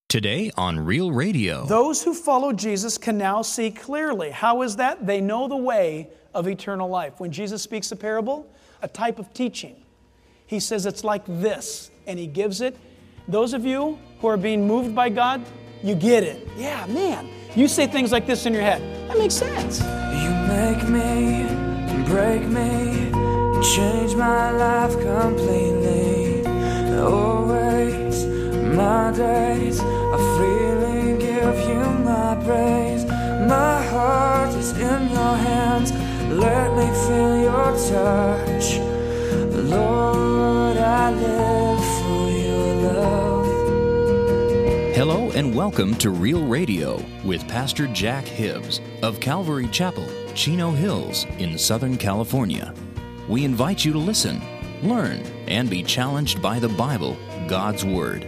Today on Real Radio. Those who follow Jesus can now see clearly. How is that? They know the way of eternal life. When Jesus speaks a parable, a type of teaching, He says it's like this, and He gives it. Those of you who are being moved by God, you get it. Yeah, man. You say things like this in your head. That makes sense. You make me, break me, change my life completely. Always, my days, I freely give you my praise. My heart is in your hands. Let me feel your touch. Lord, I live for your love. Hello and welcome to Real Radio with Pastor Jack Hibbs of Calvary Chapel, Chino Hills in Southern California. We invite you to listen, learn, and be challenged by the Bible, God's Word.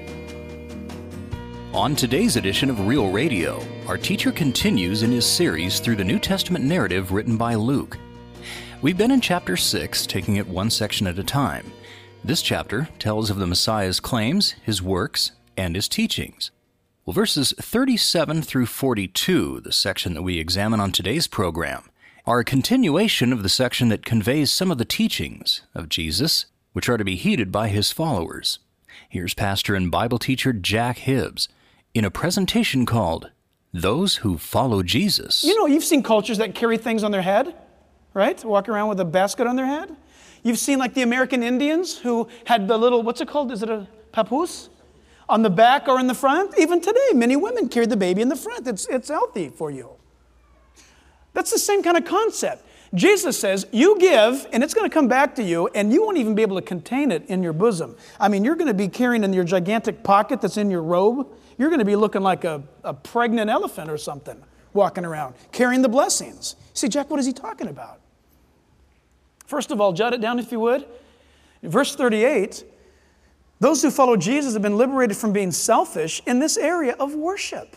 On today's edition of Real Radio, our teacher continues in his series through the New Testament narrative written by Luke. We've been in chapter 6, taking it one section at a time. This chapter tells of the Messiah's claims, his works, and his teachings. Well, verses 37 through 42, the section that we examine on today's program, are a continuation of the section that conveys some of the teachings of Jesus, which are to be heeded by his followers. Here's pastor and Bible teacher Jack Hibbs in a presentation called Those Who Follow Jesus. You know, you've seen cultures that carry things on their head, right? Walk around with a basket on their head. You've seen like the American Indians who had the little, what's it called? Is it a papoose? On the back or in the front? Even today, many women carry the baby in the front. It's healthy for you. That's the same kind of concept. Jesus says, you give, and it's going to come back to you, and you won't even be able to contain it in your bosom. I mean, you're going to be carrying in your gigantic pocket that's in your robe. You're going to be looking like a pregnant elephant or something, walking around, carrying the blessings. See, Jack, what is he talking about? First of all, jot it down if you would. Verse 38, those who follow Jesus have been liberated from being selfish in this area of worship.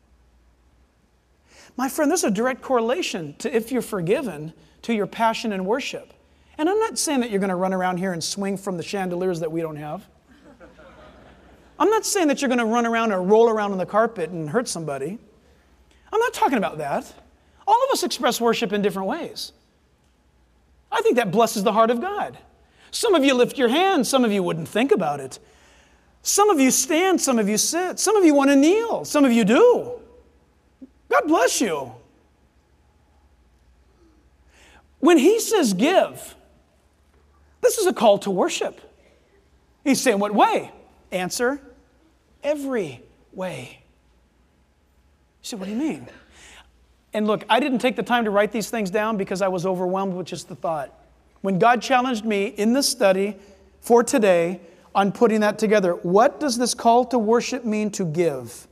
My friend, there's a direct correlation to if you're forgiven to your passion in worship. And I'm not saying that you're going to run around here and swing from the chandeliers that we don't have. I'm not saying that you're going to run around or roll around on the carpet and hurt somebody. I'm not talking about that. All of us express worship in different ways. I think that blesses the heart of God. Some of you lift your hands, some of you wouldn't think about it. Some of you stand, some of you sit, some of you want to kneel, some of you do. God bless you. When he says give, this is a call to worship. He's saying what way? Answer, every way. You say, what do you mean? And look, I didn't take the time to write these things down because I was overwhelmed with just the thought. When God challenged me in this study for today on putting that together, what does this call to worship mean to give?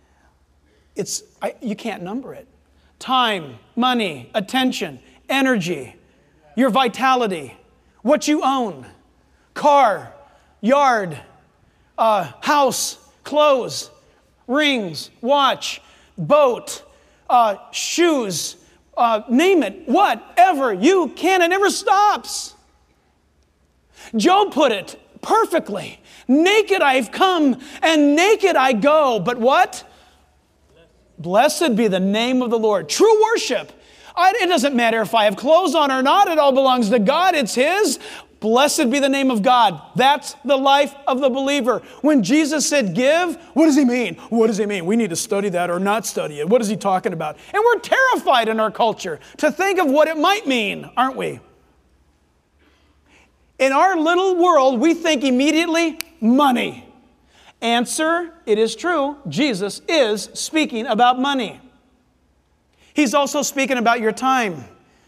You can't number it. Time, money, attention, energy, your vitality, what you own, car, yard, house, clothes, rings, watch, boat, shoes, name it, whatever you can. It never stops. Job put it perfectly. Naked I've come and naked I go. But what? Blessed be the name of the Lord. True worship. It doesn't matter if I have clothes on or not. It all belongs to God. It's His. Blessed be the name of God. That's the life of the believer. When Jesus said give, what does He mean? What does He mean? We need to study that or not study it. What is He talking about? And we're terrified in our culture to think of what it might mean, aren't we? In our little world, we think immediately money. Answer, it is true. Jesus is speaking about money. He's also speaking about your time.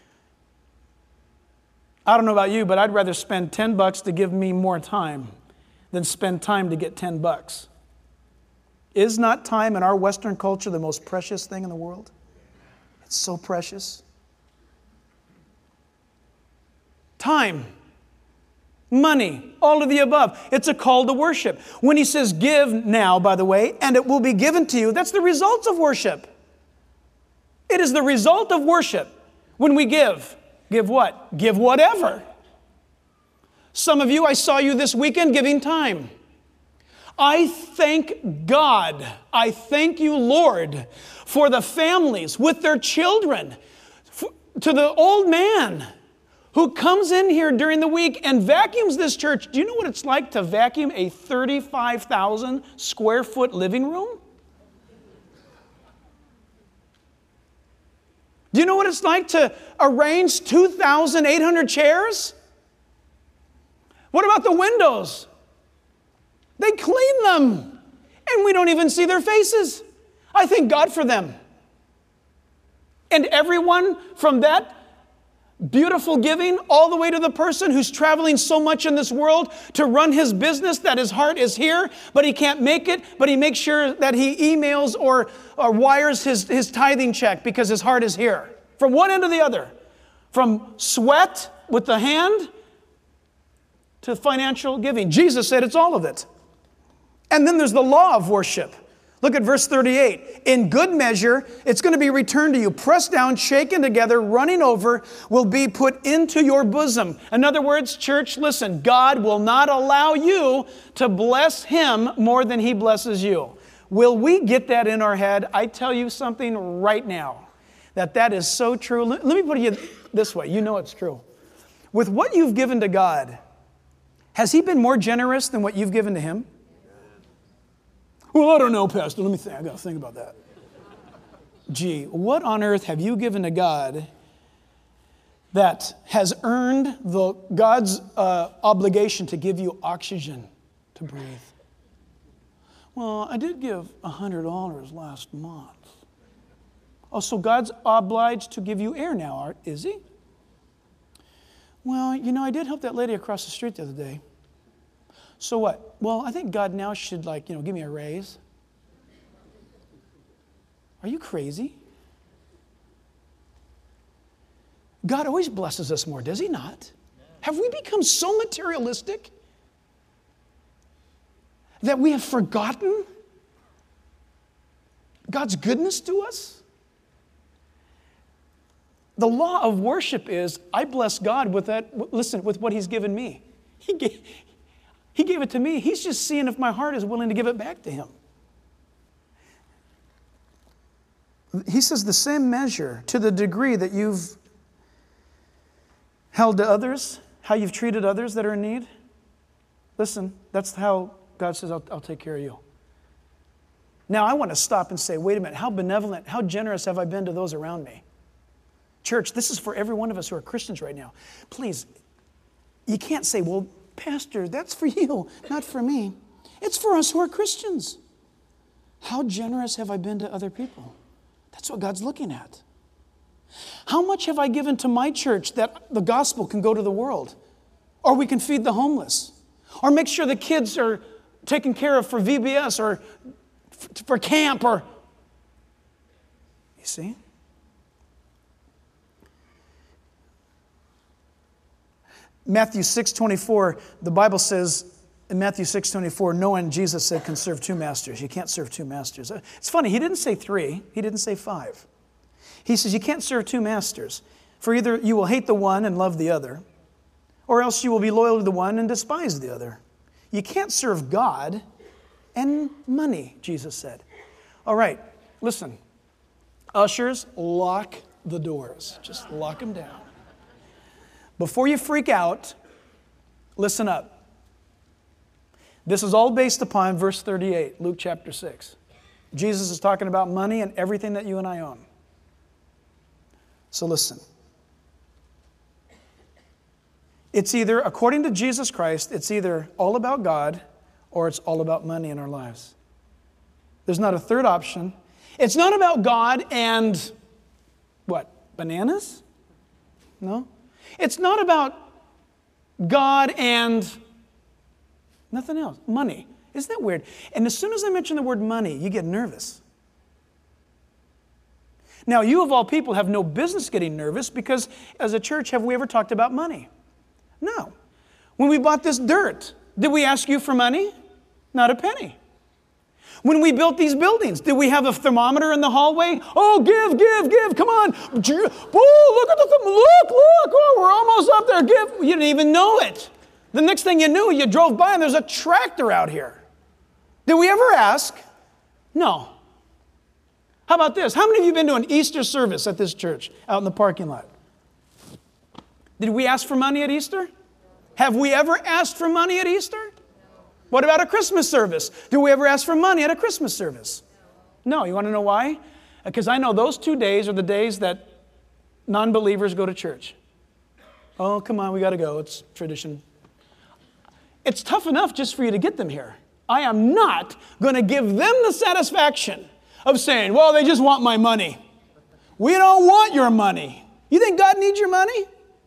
I don't know about you, but I'd rather spend $10 to give me more time than spend time to get $10. Is not time in our Western culture the most precious thing in the world? It's so precious. Time. Money, all of the above. It's a call to worship. When he says give now, by the way, and it will be given to you, that's the results of worship. It is the result of worship when we give. Give what? Give whatever. Some of you, I saw you this weekend giving time. I thank God, I thank you, Lord, for the families with their children, to the old man who comes in here during the week and vacuums this church. Do you know what it's like to vacuum a 35,000 square foot living room? Do you know what it's like to arrange 2,800 chairs? What about the windows? They clean them, and we don't even see their faces. I thank God for them. And everyone from that beautiful giving all the way to the person who's traveling so much in this world to run his business that his heart is here, but he can't make it, but he makes sure that he emails or wires his tithing check because his heart is here. From one end to the other. From sweat with the hand to financial giving. Jesus said it's all of it. And then there's the law of worship. Look at verse 38. In good measure, it's going to be returned to you. Pressed down, shaken together, running over, will be put into your bosom. In other words, church, listen, God will not allow you to bless Him more than He blesses you. Will we get that in our head? I tell you something right now, that is so true. Let me put it this way. You know it's true. With what you've given to God, has He been more generous than what you've given to Him? Well, I don't know, Pastor. Let me think. I got to think about that. Gee, what on earth have you given to God that has earned God's obligation to give you oxygen to breathe? Well, I did give $100 last month. Oh, so God's obliged to give you air now, is He? Well, you know, I did help that lady across the street the other day. So what? Well, I think God now should, give me a raise. Are you crazy? God always blesses us more, does He not? Have we become so materialistic that we have forgotten God's goodness to us? The law of worship is, I bless God with that, listen, with what He's given me. He gave it to me. He's just seeing if my heart is willing to give it back to Him. He says the same measure, to the degree that you've held to others, how you've treated others that are in need. Listen, that's how God says, I'll take care of you. Now, I want to stop and say, wait a minute, how benevolent, how generous have I been to those around me? Church, this is for every one of us who are Christians right now. Please, you can't say, well, Pastor, that's for you, not for me. It's for us who are Christians. How generous have I been to other people? That's what God's looking at. How much have I given to my church that the gospel can go to the world? Or we can feed the homeless? Or make sure the kids are taken care of for VBS or for camp or... You see? Matthew 6:24, the Bible says in Matthew 6:24, no one, Jesus said, can serve two masters. You can't serve two masters. It's funny, He didn't say 3, He didn't say 5. He says you can't serve two masters. For either you will hate the one and love the other, or else you will be loyal to the one and despise the other. You can't serve God and money, Jesus said. All right, listen. Ushers, lock the doors. Just lock them down. Before you freak out, listen up. This is all based upon verse 38, Luke chapter 6. Jesus is talking about money and everything that you and I own. So listen. It's either, according to Jesus Christ, it's either all about God or it's all about money in our lives. There's not a third option. It's not about God and what? Bananas? No. It's not about God and nothing else. Money. Isn't that weird? And as soon as I mention the word money, you get nervous. Now, you of all people have no business getting nervous because as a church, have we ever talked about money? No. When we bought this dirt, did we ask you for money? Not a penny. When we built these buildings, did we have a thermometer in the hallway? Oh, give, come on. Oh, look at the look, oh, we're almost up there, give. You didn't even know it. The next thing you knew, you drove by and there's a tractor out here. Did we ever ask? No. How about this? How many of you have been to an Easter service at this church out in the parking lot? Did we ask for money at Easter? Have we ever asked for money at Easter? What about a Christmas service? Do we ever ask for money at a Christmas service? No. You want to know why? Because I know those 2 days are the days that non-believers go to church. Oh, come on, we got to go. It's tradition. It's tough enough just for you to get them here. I am not going to give them the satisfaction of saying, well, they just want my money. We don't want your money. You think God needs your money?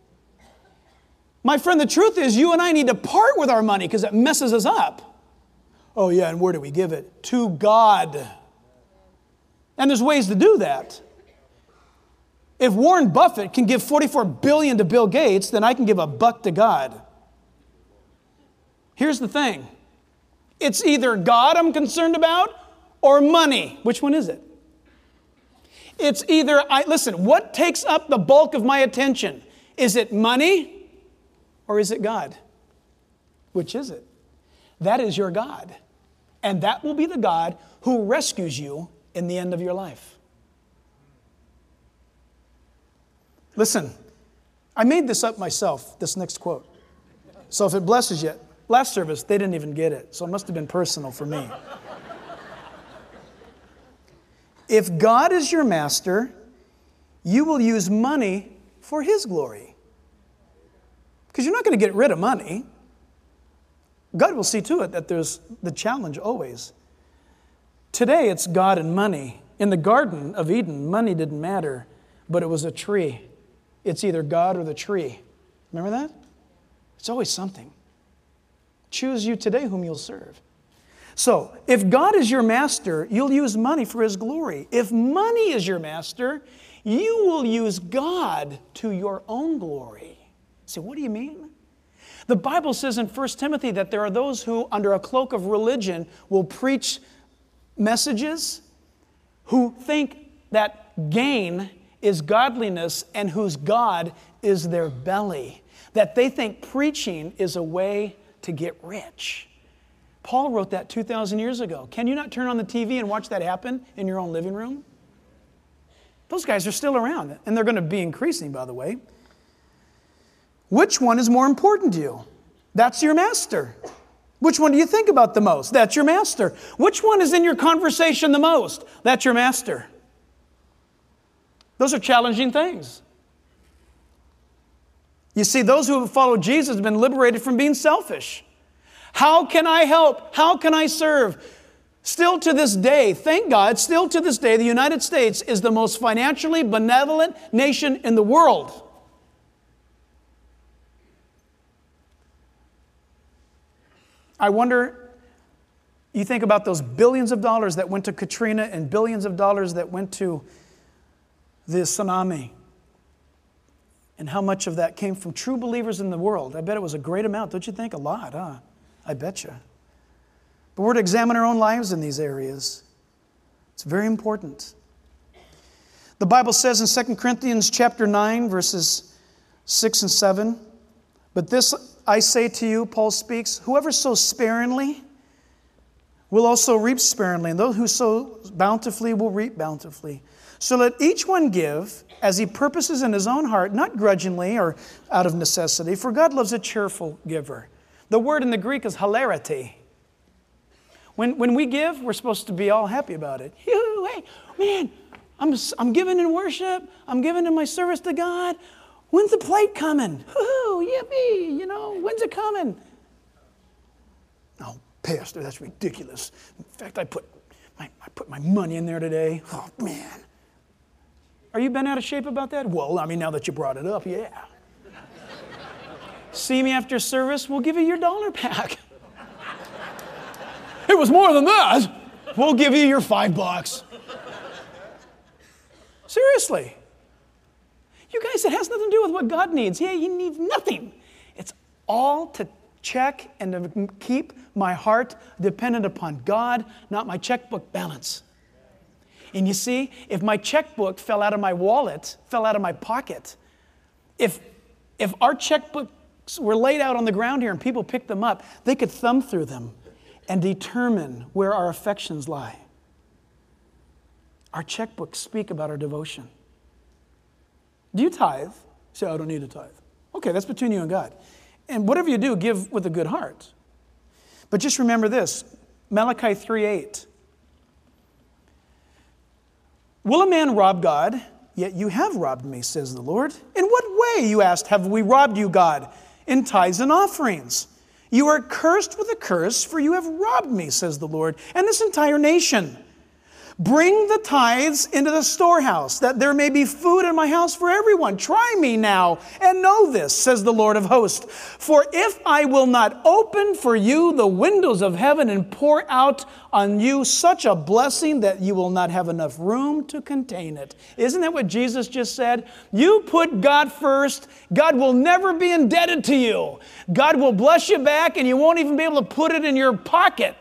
My friend, the truth is you and I need to part with our money because it messes us up. Oh yeah, and where do we give it? To God. And there's ways to do that. If Warren Buffett can give $44 billion to Bill Gates, then I can give $1 to God. Here's the thing. It's either God I'm concerned about or money. Which one is it? It's either, listen, what takes up the bulk of my attention? Is it money or is it God? Which is it? That is your God. And that will be the God who rescues you in the end of your life. Listen, I made this up myself, this next quote. So if it blesses you, last service, they didn't even get it. So it must have been personal for me. If God is your master, you will use money for His glory. Because you're not going to get rid of money. God will see to it that there's the challenge always. Today, it's God and money. In the Garden of Eden, money didn't matter, but it was a tree. It's either God or the tree. Remember that? It's always something. Choose you today whom you'll serve. So, if God is your master, you'll use money for His glory. If money is your master, you will use God to your own glory. So, what do you mean? The Bible says in 1 Timothy that there are those who, under a cloak of religion, will preach messages, who think that gain is godliness and whose God is their belly. That they think preaching is a way to get rich. Paul wrote that 2,000 years ago. Can you not turn on the TV and watch that happen in your own living room? Those guys are still around, and they're going to be increasing, by the way. Which one is more important to you? That's your master. Which one do you think about the most? That's your master. Which one is in your conversation the most? That's your master. Those are challenging things. You see, those who have followed Jesus have been liberated from being selfish. How can I help? How can I serve? Still to this day, thank God, still to this day, the United States is the most financially benevolent nation in the world. I wonder, you think about those billions of dollars that went to Katrina and billions of dollars that went to the tsunami, and how much of that came from true believers in the world. I bet it was a great amount, don't you think? A lot, huh? I bet you. But we're to examine our own lives in these areas. It's very important. The Bible says in 2 Corinthians chapter 9, verses 6 and 7, but this I say to you, Paul speaks, whoever sows sparingly will also reap sparingly, and those who sow bountifully will reap bountifully. So let each one give as he purposes in his own heart, not grudgingly or out of necessity, for God loves a cheerful giver. The word in the Greek is hilarity. When we give, we're supposed to be all happy about it. Hey, man, I'm giving in worship. I'm giving in my service to God. When's the plate coming? Yippee, when's it coming? Oh, Pastor, that's ridiculous. In fact, I put my money in there today. Oh, man. Are you bent out of shape about that? Well, now that you brought it up, yeah. See me after service, we'll give you your $1 back. It was more than that. We'll give you your $5. Seriously. You guys, it has nothing to do with what God needs. Yeah, He needs nothing. It's all to check and to keep my heart dependent upon God, not my checkbook balance. And you see, if my checkbook fell out of my wallet, fell out of my pocket, if our checkbooks were laid out on the ground here and people picked them up, they could thumb through them and determine where our affections lie. Our checkbooks speak about our devotion. Do you tithe? Say, I don't need a tithe. Okay, that's between you and God. And whatever you do, give with a good heart. But just remember this, Malachi 3:8. Will a man rob God? Yet you have robbed me, says the Lord. In what way, you asked, have we robbed you, God? In tithes and offerings. You are cursed with a curse, for you have robbed me, says the Lord, and this entire nation. Bring the tithes into the storehouse, that there may be food in my house for everyone. Try me now and know this, says the Lord of hosts. For if I will not open for you the windows of heaven and pour out on you such a blessing that you will not have enough room to contain it. Isn't that what Jesus just said? You put God first, God will never be indebted to you. God will bless you back and you won't even be able to put it in your pocket.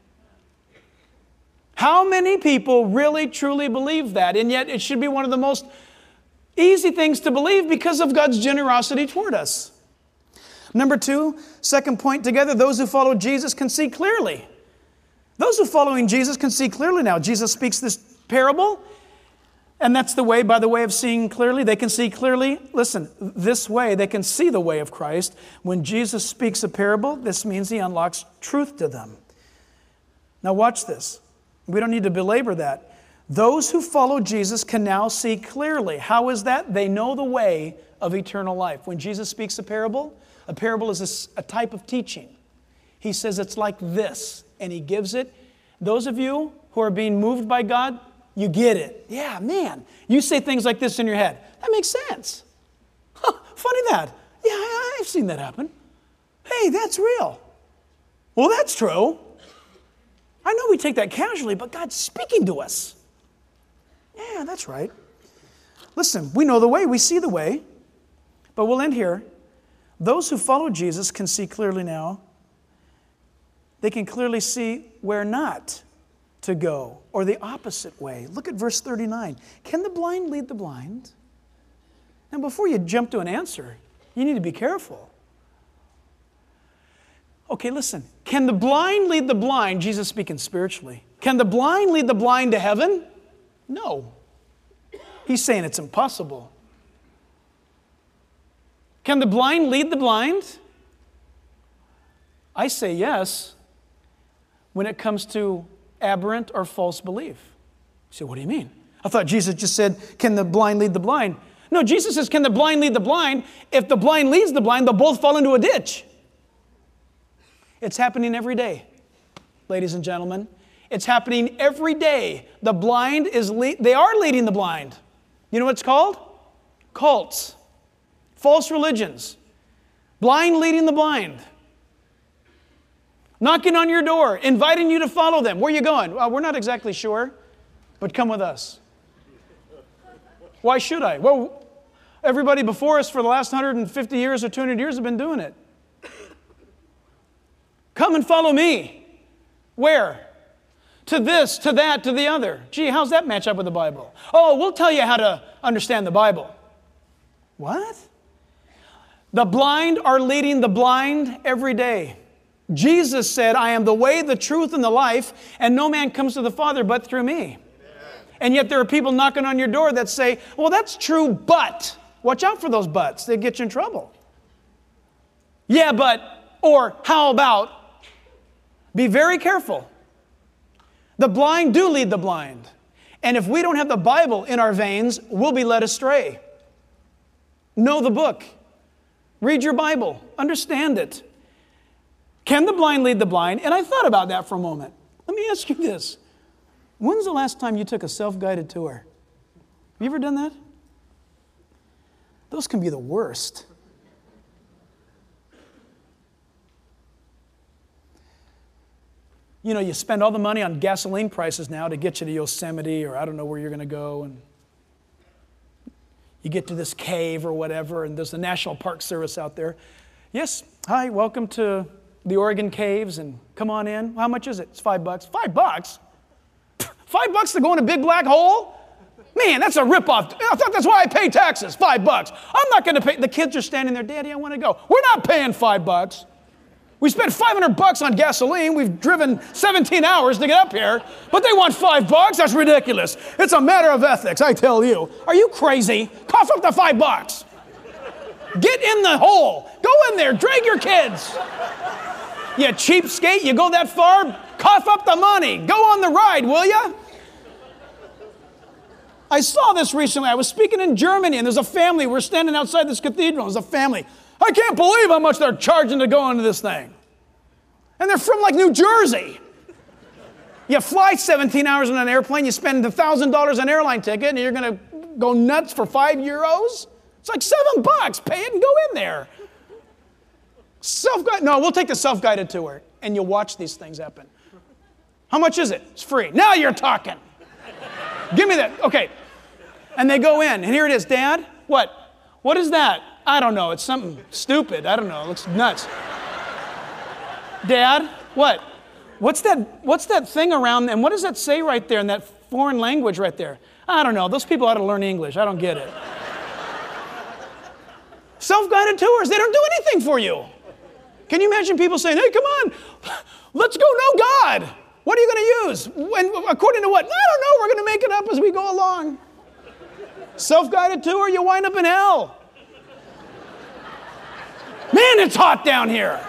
How many people really, truly believe that? And yet it should be one of the most easy things to believe because of God's generosity toward us. Number two, second point together, those who follow Jesus can see clearly. Those who are following Jesus can see clearly now. Jesus speaks this parable, and that's the way, by the way of seeing clearly. They can see clearly. Listen, this way, they can see the way of Christ. When Jesus speaks a parable, this means He unlocks truth to them. Now watch this. We don't need to belabor that. Those who follow Jesus can now see clearly. How is that? They know the way of eternal life. When Jesus speaks a parable is a type of teaching. He says it's like this, and He gives it. Those of you who are being moved by God, you get it. Yeah, man. You say things like this in your head. That makes sense. Huh, funny that. Yeah, I've seen that happen. Hey, that's real. Well, that's true. I know we take that casually, but God's speaking to us. Yeah, that's right. Listen, we know the way, we see the way, but we'll end here. Those who follow Jesus can see clearly now. They can clearly see where not to go, or the opposite way. Look at verse 39. Can the blind lead the blind? Now, before you jump to an answer, you need to be careful. Okay, listen. Can the blind lead the blind? Jesus speaking spiritually. Can the blind lead the blind to heaven? No. He's saying it's impossible. Can the blind lead the blind? I say yes when it comes to aberrant or false belief. You say, what do you mean? I thought Jesus just said, can the blind lead the blind? No, Jesus says, can the blind lead the blind? If the blind leads the blind, they'll both fall into a ditch. It's happening every day, ladies and gentlemen. It's happening every day. The blind they are leading the blind. You know what it's called? Cults. False religions. Blind leading the blind. Knocking on your door, inviting you to follow them. Where are you going? Well, we're not exactly sure, but come with us. Why should I? Well, everybody before us for the last 150 years or 200 years have been doing it. Come and follow me. Where? To this, to that, to the other. Gee, how's that match up with the Bible? Oh, we'll tell you how to understand the Bible. What? The blind are leading the blind every day. Jesus said, I am the way, the truth, and the life, and no man comes to the Father but through me. Amen. And yet there are people knocking on your door that say, well, that's true, but. Watch out for those buts. They get you in trouble. Yeah, but, or how about. Be very careful. The blind do lead the blind. And if we don't have the Bible in our veins, we'll be led astray. Know the book. Read your Bible. Understand it. Can the blind lead the blind? And I thought about that for a moment. Let me ask you this. When's the last time you took a self-guided tour? Have you ever done that? Those can be the worst. You know, you spend all the money on gasoline prices now to get you to Yosemite, or I don't know where you're going to go, and you get to this cave or whatever, and there's the National Park Service out there. Yes, hi, welcome to the Oregon Caves, and come on in. How much is it? It's $5. $5? $5 to go in a big black hole? Man, that's a ripoff. I thought that's why I pay taxes, $5. I'm not going to pay. The kids are standing there, Daddy, I want to go. We're not paying $5. We spent $500 on gasoline. We've driven 17 hours to get up here, but they want $5? That's ridiculous. It's a matter of ethics, I tell you. Are you crazy? Cough up the $5. Get in the hole. Go in there. Drag your kids. You cheapskate. You go that far? Cough up the money. Go on the ride, will you? I saw this recently. I was speaking in Germany, and there's a family. We're standing outside this cathedral. There's a family. I can't believe how much they're charging to go into this thing. And they're from like New Jersey. You fly 17 hours on an airplane, you spend $1,000 on airline ticket, and you're going to go nuts for €5? It's like $7. Pay it and go in there. No, we'll take the self-guided tour, and you'll watch these things happen. How much is it? It's free. Now you're talking. Give me that. Okay. And they go in, and here it is. Dad, what? What is that? I don't know. It's something stupid. I don't know. It looks nuts. Dad, what? What's that thing around, and what does that say right there in that foreign language right there? I don't know. Those people ought to learn English. I don't get it. Self-guided tours, they don't do anything for you. Can you imagine people saying, hey, come on, let's go know God. What are you going to use? According to what? I don't know. We're going to make it up as we go along. Self-guided tour, you wind up in hell. Man, it's hot down here.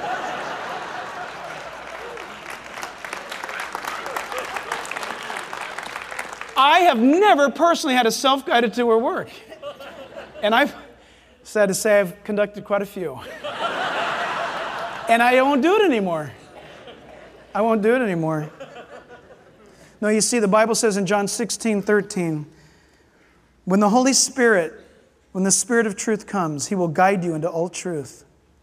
I have never personally had a self-guided tour work. And I've, sad to say, I've conducted quite a few. And I won't do it anymore. I won't do it anymore. No, you see, the Bible says in John 16:13, when the Holy Spirit, when the Spirit of truth comes, He will guide you into all truth.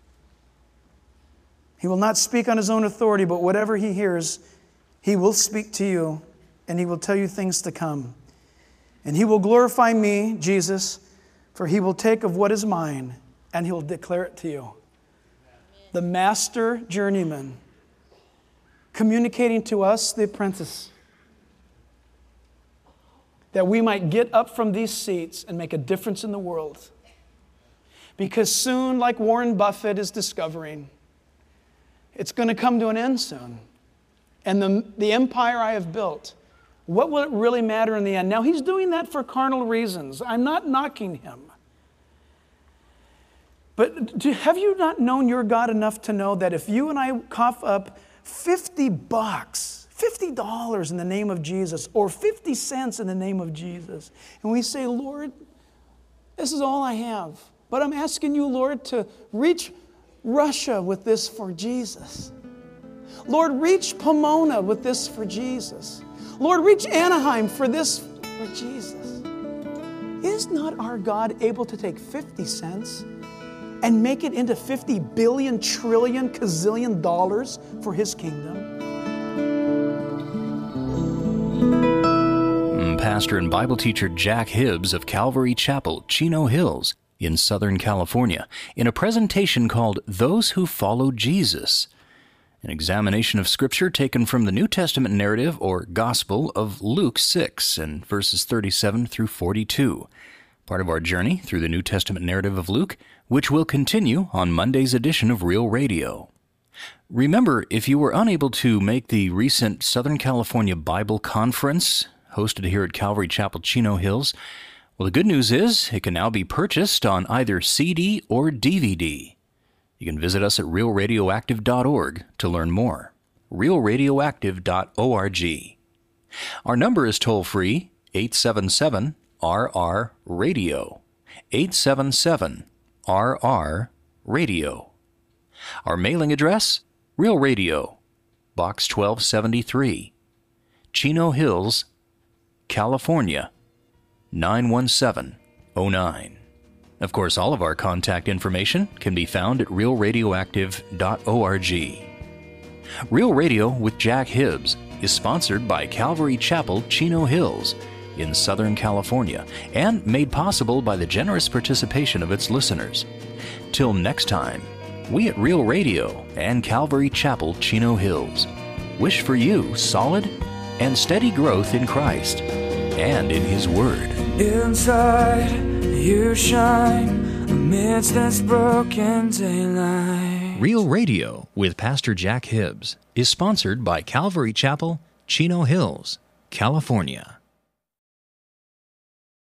He will not speak on His own authority, but whatever He hears, He will speak to you, and He will tell you things to come. And He will glorify me, Jesus, for He will take of what is mine, and He will declare it to you. The master journeyman, communicating to us, the apprentice, that we might get up from these seats and make a difference in the world. Because soon, like Warren Buffett is discovering, it's going to come to an end soon. And the empire I have built, what will it really matter in the end? Now, he's doing that for carnal reasons. I'm not knocking him. But have you not known your God enough to know that if you and I cough up $50, $50 in the name of Jesus, or 50 cents in the name of Jesus, and we say, Lord, this is all I have, but I'm asking you, Lord, to reach Russia with this for Jesus. Lord, reach Pomona with this for Jesus. Lord, reach Anaheim for this for Jesus. Is not our God able to take 50 cents and make it into 50 billion, trillion, gazillion dollars for His kingdom? Pastor and Bible teacher Jack Hibbs of Calvary Chapel, Chino Hills, in Southern California, in a presentation called Those Who Follow Jesus, an examination of Scripture taken from the New Testament narrative or Gospel of Luke 6 and verses 37 through 42. Part of our journey through the New Testament narrative of Luke, which will continue on Monday's edition of Real Radio. Remember, if you were unable to make the recent Southern California Bible Conference hosted here at Calvary Chapel, Chino Hills, well, the good news is it can now be purchased on either CD or DVD. You can visit us at realradioactive.org to learn more. realradioactive.org. Our number is toll-free, 877-RR-RADIO. 877-RR-RADIO. Our mailing address, Real Radio, Box 1273, Chino Hills, California, 91709. Of course, all of our contact information can be found at realradioactive.org. Real Radio with Jack Hibbs is sponsored by Calvary Chapel, Chino Hills, in Southern California, and made possible by the generous participation of its listeners. Till next time, we at Real Radio and Calvary Chapel, Chino Hills wish for you solid and steady growth in Christ and in His Word. Inside, you shine amidst this broken daylight. Real Radio with Pastor Jack Hibbs is sponsored by Calvary Chapel, Chino Hills, California.